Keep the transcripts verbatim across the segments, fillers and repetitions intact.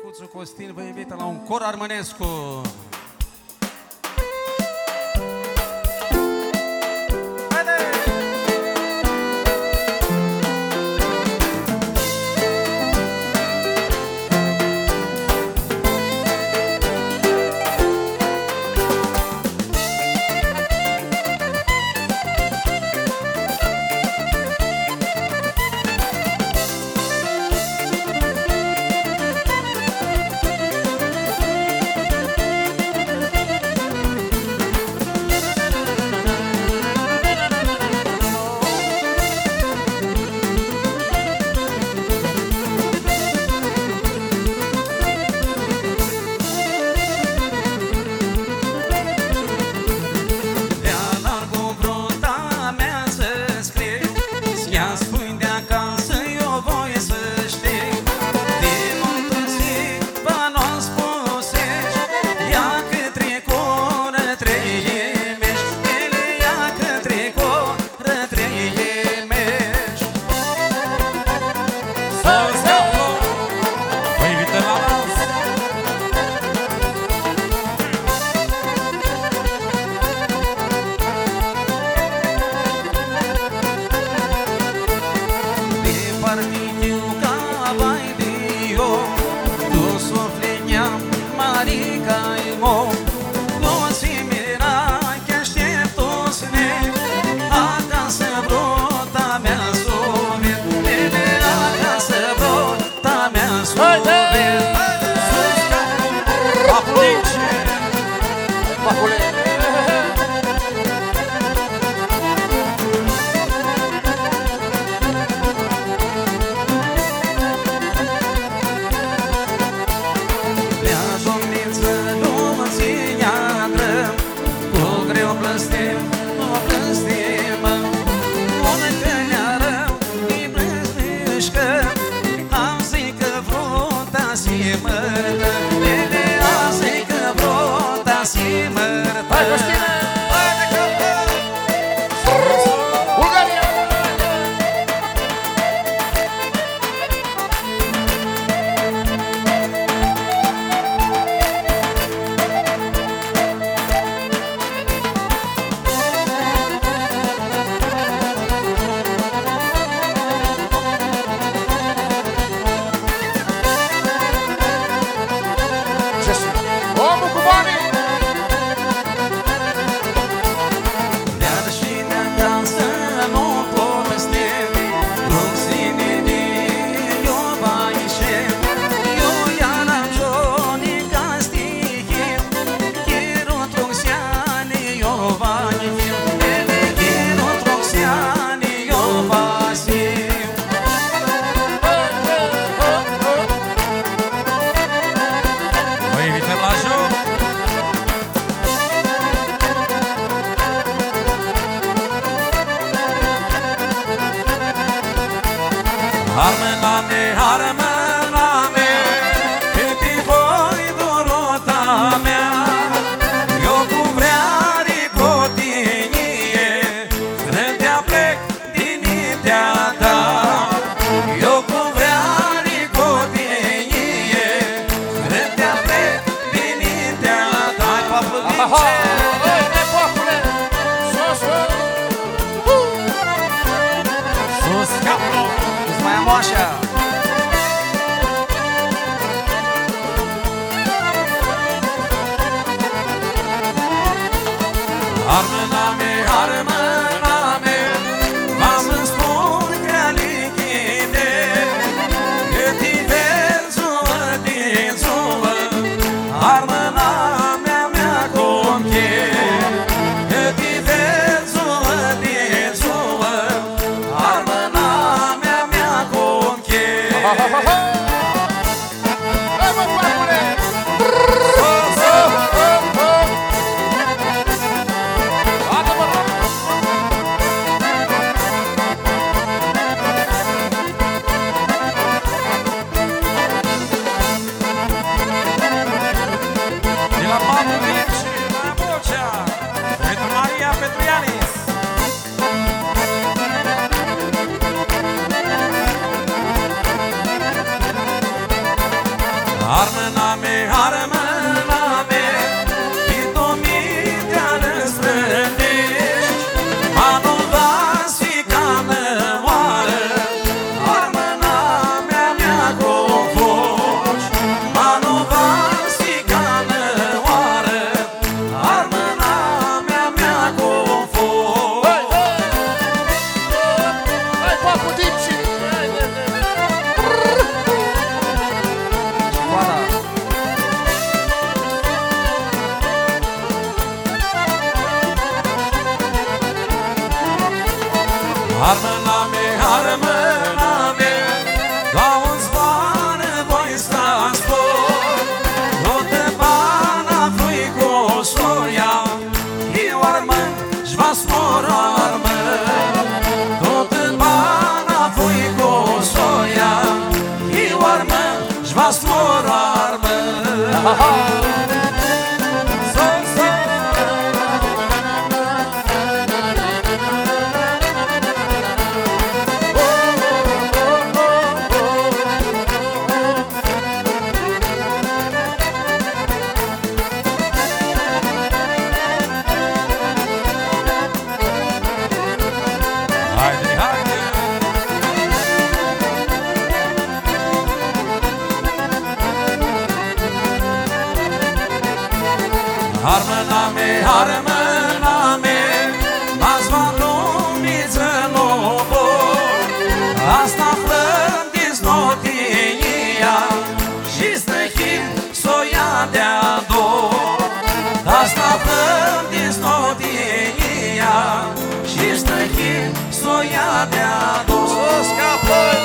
Mihăicuțu Costin vă invită la un cor armănescu. Armâname, armâname, Pitomitea răzbrătești, Manu Vasicană oară, Armâna mea mea cofoci, Manu Vasicană oară, Armâna mea mea cofoci. Hai, papu, dipsi! Armâname, armâname, la un zboară voi sta în spor, Toată bana voi cu soia, Eu armân și-va smor armân. Toată bana voi cu soia, Eu armân și-va smor armân. Armâname, armâname, m-ați luat lumiță lobor, Asta aflăm din snotinia și stăchim s-o ia de-a dor. Asta aflăm din snotinia și stăchim s-o ia de-a dor. Să scapă!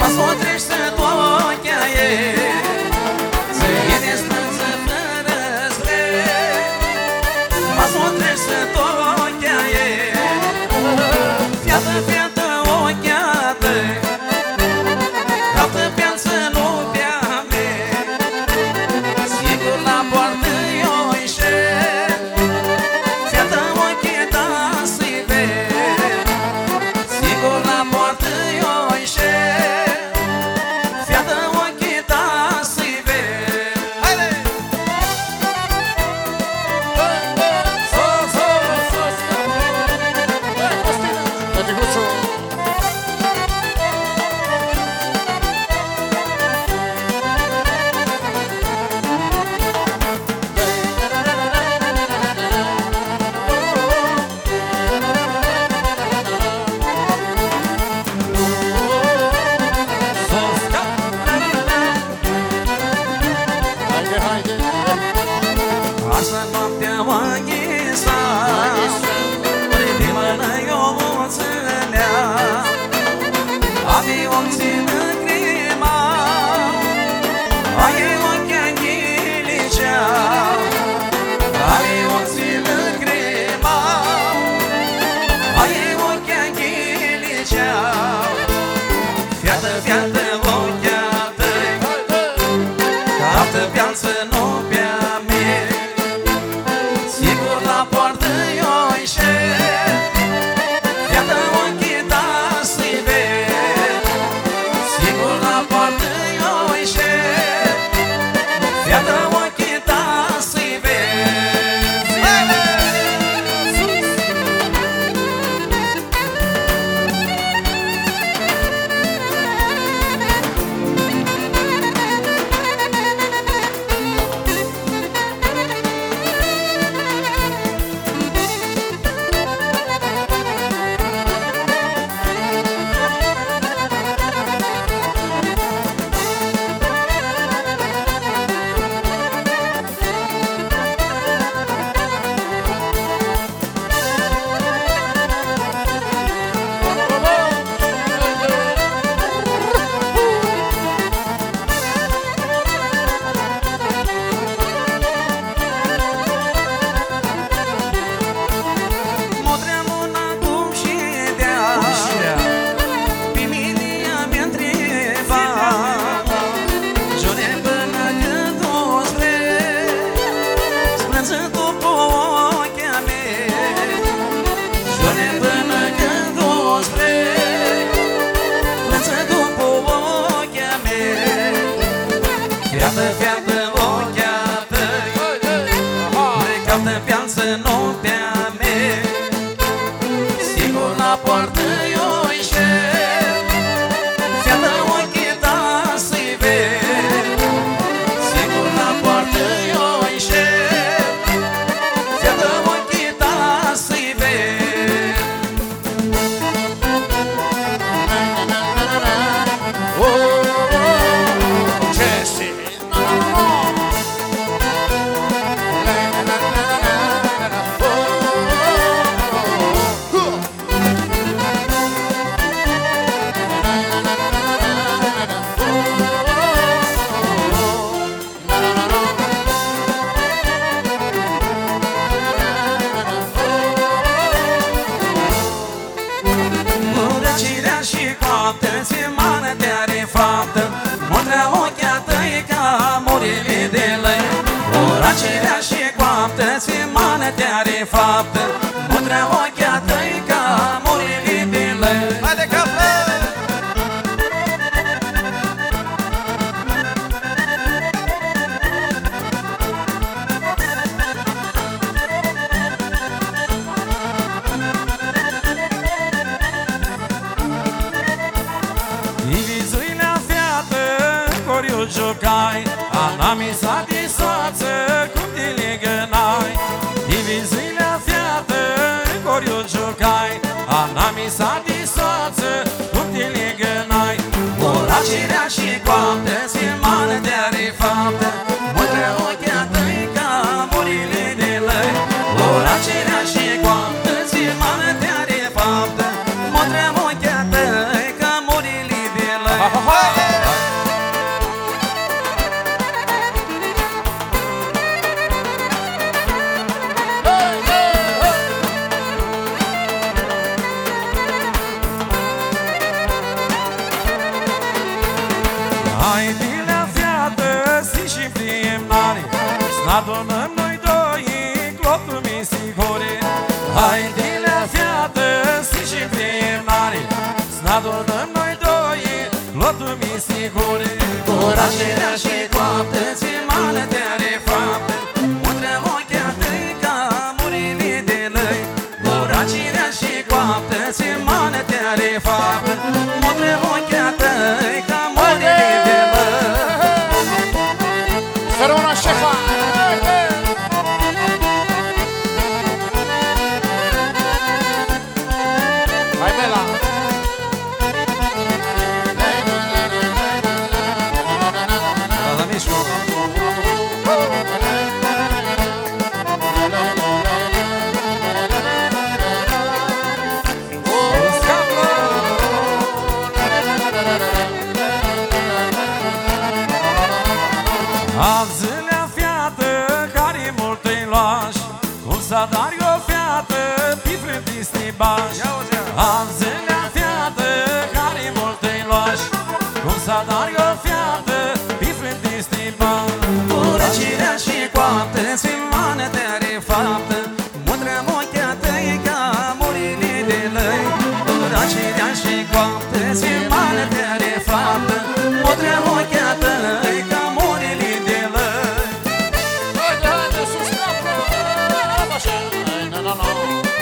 Посмотришься только ей, единственное разрез. Посмотришься только ей, fiată, fiată, ochiată, caută viață în opia mea. Sigur la poartă eu ieșesc, fiată, ochii ta să-i ved. Sigur la poartă eu ieșesc, fiată, ochii ta să-i ved. Haide! Sos, sos, sos! Așa noaptea mă ghisa, de mână eu o ținea, avea ochii în grima, avea ochii în ghilicea, avea ochii în grima, avea ochii în ghilicea. Fiată, fiată, ochia tăi, caută viață în opia mea. Sigur la poartă eu ieșesc, fiată, ochii ta să-i ved. Sigur la poartă eu ieșesc, fiată, ochii ta să-i ved. Fiată, fiată, ochia tăi, caută viață în opia mea. Sigur la poartă eu ieșesc, fiată, ochii ta să-i ved. Sigur la poartă eu ieșesc, fiată, ochii ta să-i ved. Murăcirea și coaptă, ți mană te are faptă, mândrea ochia tăi ca murile de lăi. Murăcirea și coaptă, ți mană te are faptă, mândrea ochia tăi ca murile de lăi. Haide capă! Giocai, anamisa de soață, cum te legănai. Diviziunea fiată, coriu giocai, anamisa de soață, cum te legănai. Muracirea și coaptă, ți mană te are faptă, mândră ochia tăi ca murile de lăi. Muracirea și coaptă, ți mană te are faptă, mândră ochia tăi ca murile de lăi. Hai dilea fiată, si și primnare, s-adunăm noi doi, clotul mi sigure. Hai dilea fiată, si și primnare, s-adunăm noi doi, clotul mi sigure. Orașerea și coaptă, ți mană te are faptă, mundre ochea tăi ca murile de lăi. Orașerea și coaptă, ți mană te are faptă, mundre ochea tăi ca murile de lăi. Să rămână șefa! Hai, Bela! La mișco. Anzilea fiată, care mult îi lași, cum să dari o fiată, piflând distibași. Anzilea fiată, care mult îi lași, cum să dari o fiată, piflând distibași. Orașerea și coaptă, ți mană te are faptă, mundre ochea tăi ca murile de lăi. Orașerea și coaptă, ți mană te are faptă, mundre ochea tăi ca murile de lăi. Haide, haide, sus capul! Așa! Nu, nu, nu!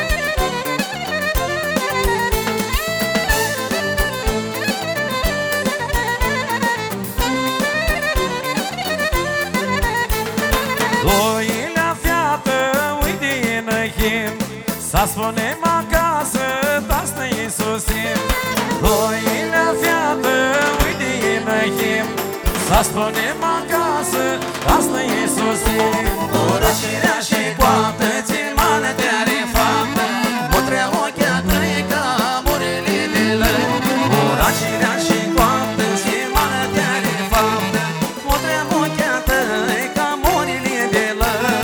Doilea fiată, uite înăchim, să spunem acasă, dar să ne susim. Doilea fiată, uite înăchim, să spunem acasă, dar să ne susim. Orașerea și coaptă, ți mană te are faptă, mundre ochea tăi ca murile de lăi. Orașerea și coaptă, ți mană te are faptă, mundre ochea tăi ca murile de lăi.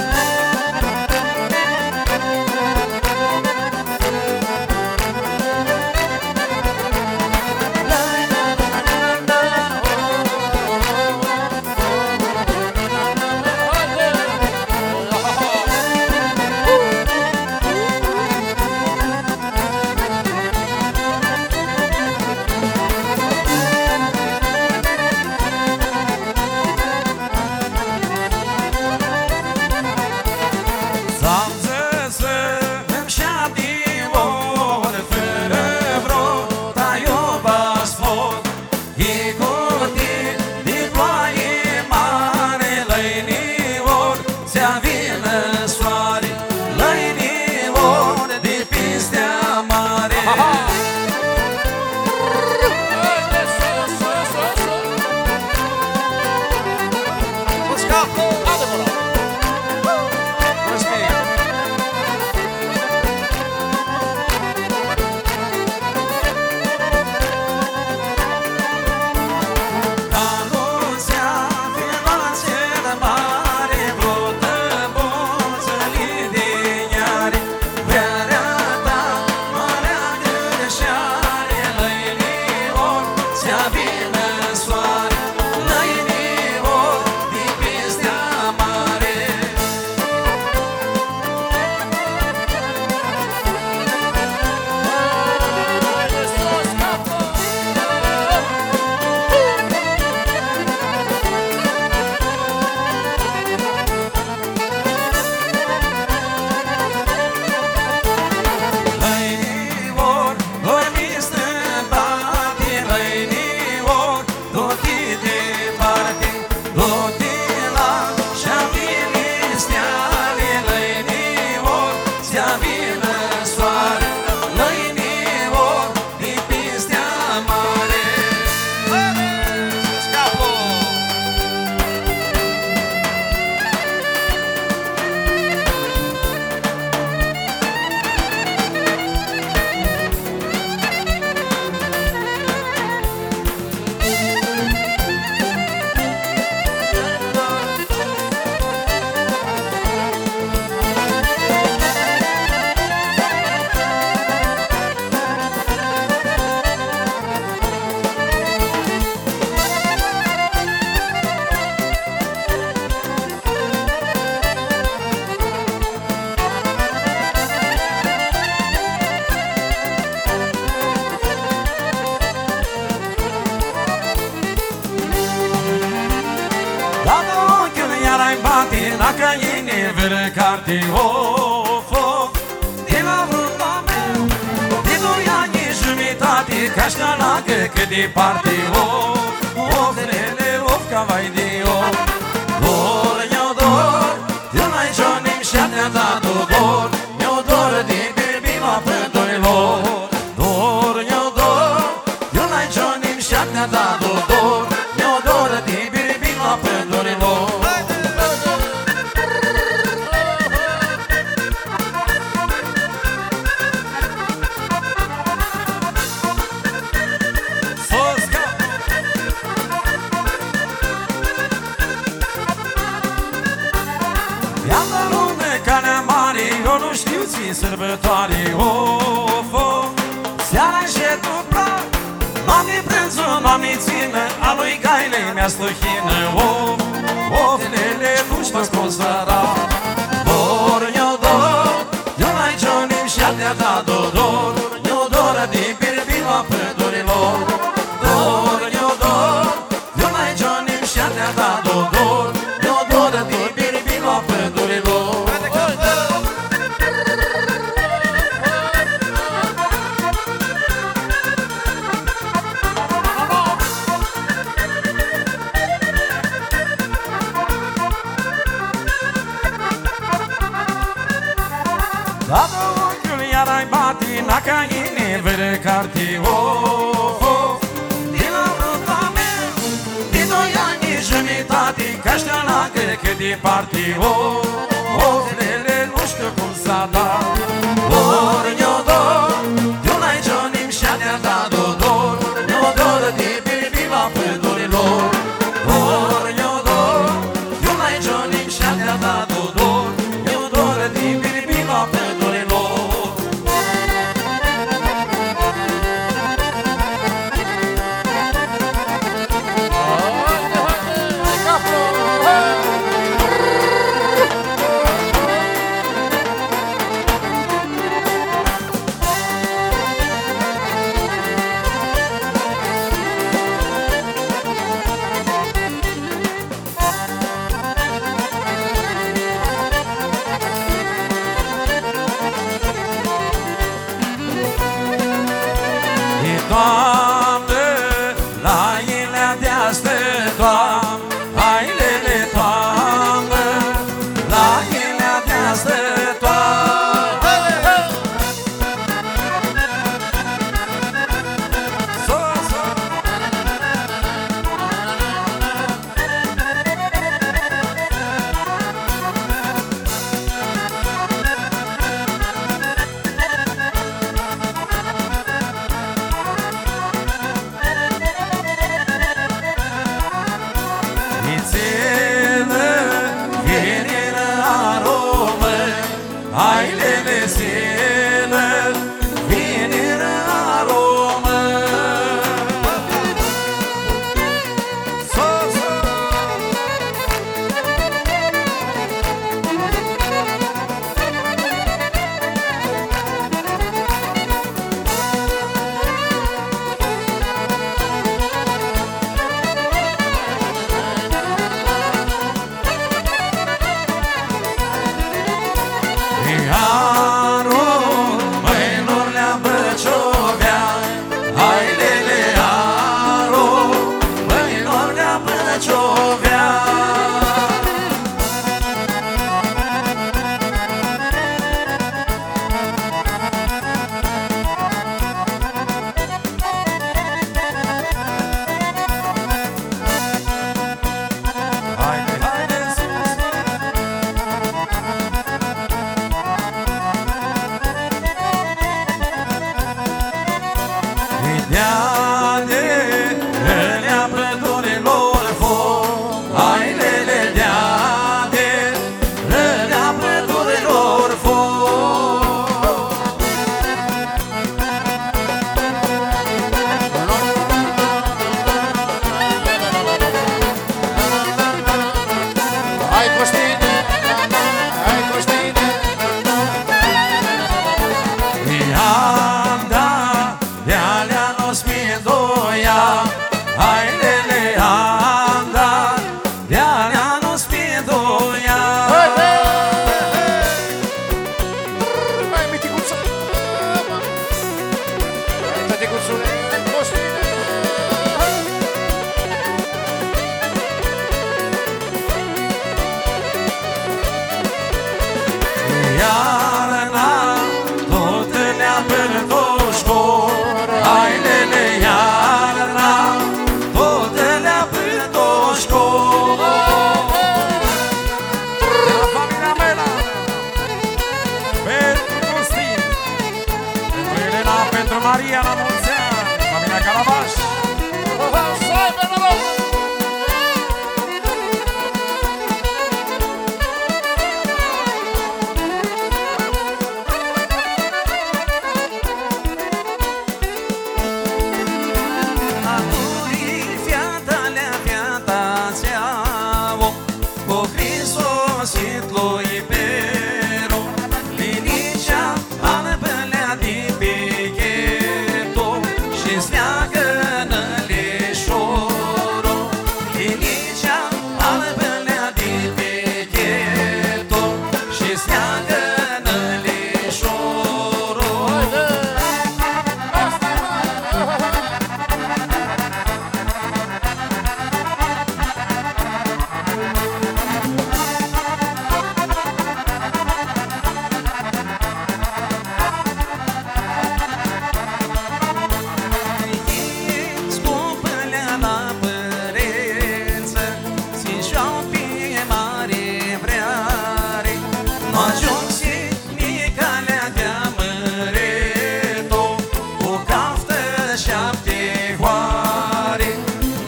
Să-mi zăsă îmi șa divor, fără vreo ta iuba spot. E curtit de ploaie mare, lăinior, se-a vină soare, lăinior de pistea mare. Haide, sus, sus, sus, sus! Sus capul! Adevărat! Anunțea viață de mare, brută bolțăli de iare. Vrearea ta mă leagă de șare, lăinior, se-a vină soare, lăinior de pistea mare. Haide, sus capul! Lăinior, dormiți departe, lăinior, du-te departe, du-te la și-a steale, lăinior, se-a vină soare, lăinior, de pistea mare. Sus capul! ai bate la căine vercarte, of, of. De la vremea mea, de doi ani jumătate, cașcalagă cât departe, of, of, lele, of, ca vai de of. Dor, eu dor, de n-ai Johnny și a-te-a dat dor, eu dor de berbila pădurilor. Dor, eu dor, de n-ai Johnny și a-te-a dat dor, eu dor de berbila pădurilor. Iată lume calea mare, eu nu știu ți sărbătoare, of, of. Seara și tu plac, mami prânzul, mami țină, a lui Gaile mi-a slăhină, of, of, lele, nu știu cum să arăt. Dor, eu dor, eu n-ai Johnny și a-te-a dat dor, eu dor de birbila pădurilor. Dor, eu dor, eu n-ai Johnny și a-te-a dat dor, eu dor de birbila pădurilor. Dacă ochiul iar ai bate la căine vercarte, of, of. De la vremea mea, de doi ani jumătate, cașcalagă cât departe, of, of, lele, nu știu cum s-a dat. Dor, eu dor, de n-ai Johnny și a-te-a dat dor, eu dor de birbila pădurilor. Dor, eu dor, de n-ai Johnny și a-te-a dat dor, eu dor de birbila pădurilor. Haide, haide, capul!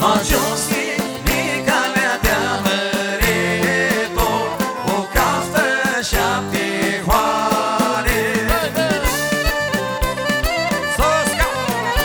ajuns Nicalea de-a măritor, o caftă șapte hoare. Sus, capul!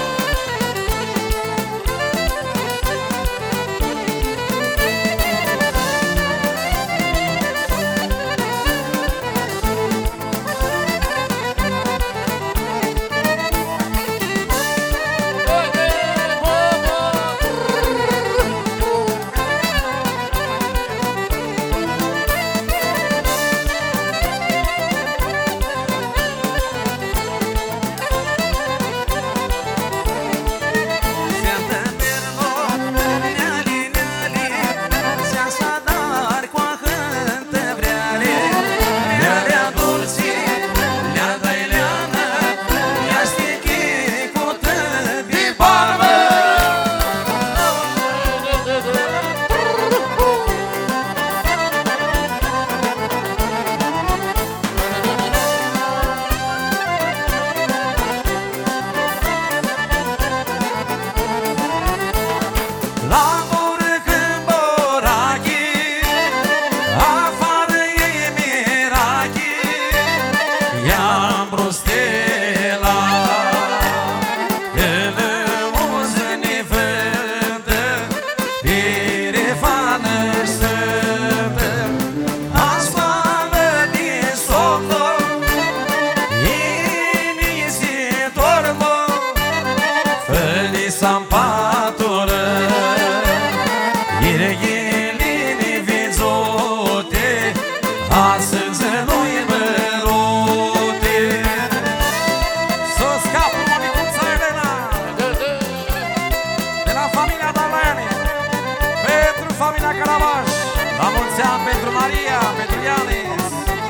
La mulți ani pentru Maria, pentru Ianis.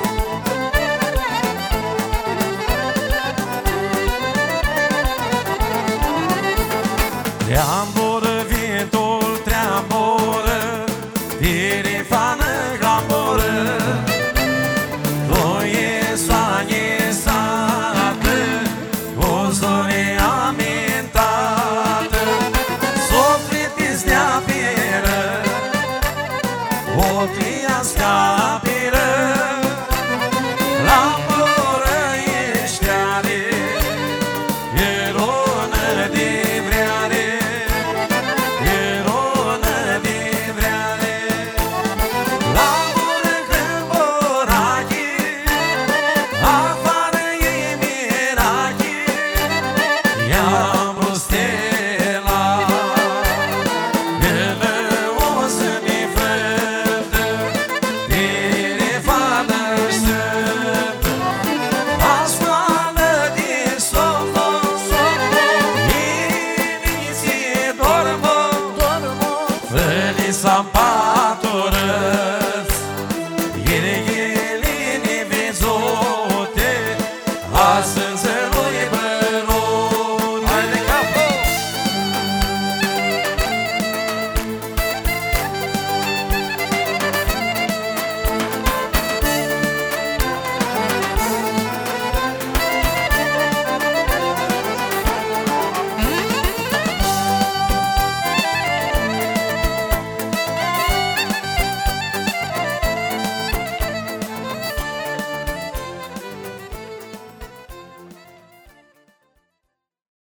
Treambură, vientul treambură, Tirifană, glambură, Doie, soanie, sată, O zore amintată, Sofletis de-a pieră, Ochii scapiră, Lambură eșteare, Eronă de vreare, Eronă de vreare. Lambură câmborache, Afară e mirache, Ia-mi brustela, Ele o să ne vădă, Tirifană stă, Ascoală de somno, Iniție dormă, Fă-li să-mi